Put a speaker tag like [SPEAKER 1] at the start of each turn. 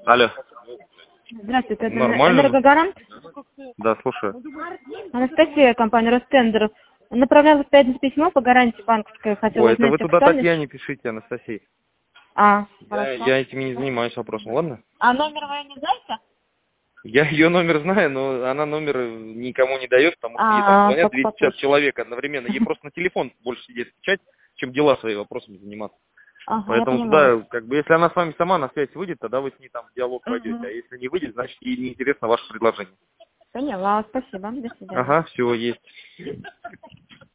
[SPEAKER 1] Алло.
[SPEAKER 2] Здравствуйте, это
[SPEAKER 1] Нормально?
[SPEAKER 2] Энергогарант.
[SPEAKER 1] Да, слушаю.
[SPEAKER 2] Анастасия, компания Ростендер. Направляла в пятницу письмо по гарантии банковской. Хотела
[SPEAKER 1] Ой, это
[SPEAKER 2] узнать
[SPEAKER 1] вы туда
[SPEAKER 2] актуальность.
[SPEAKER 1] Татьяне пишите, Анастасия.
[SPEAKER 2] Хорошо.
[SPEAKER 1] Я этими не занимаюсь вопросом, ладно?
[SPEAKER 2] А номер вы не знаете?
[SPEAKER 1] Я ее номер знаю, но она номер никому не дает, потому что ей там звонят
[SPEAKER 2] Только
[SPEAKER 1] 250
[SPEAKER 2] попозже.
[SPEAKER 1] человек одновременно. Ей просто на телефон больше сидеть отвечать, чем дела свои вопросами заниматься.
[SPEAKER 2] Ага, я
[SPEAKER 1] Поэтому
[SPEAKER 2] понимаю.
[SPEAKER 1] туда, как бы, если она с вами сама на связь выйдет, тогда вы с ней там в диалог пойдете. А
[SPEAKER 2] Угу.
[SPEAKER 1] если не выйдет, значит ей неинтересно ваше предложение.
[SPEAKER 2] Поняла, спасибо. До свидания.
[SPEAKER 1] Ага, все, есть.